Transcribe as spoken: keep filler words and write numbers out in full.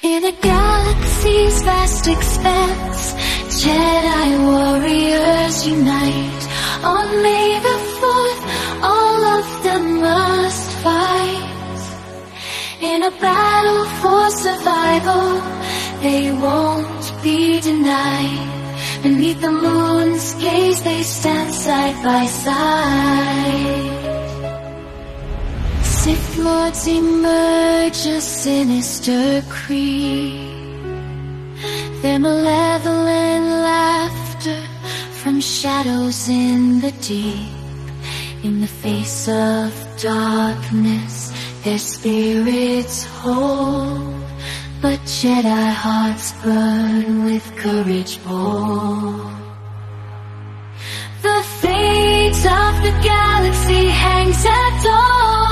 In a galaxy's vast expanse, Jedi warriors unite. On May the fourth, all of them must fight. In a battle for survival, they won't be denied. Beneath the moon's gaze, they stand side by side. Sith Lords emerge, a sinister creed. Their malevolent laughter from shadows in the deep. In the face of darkness, their spirits hold, but Jedi hearts burn with courage bold. The fate of the galaxy hangs at dawn.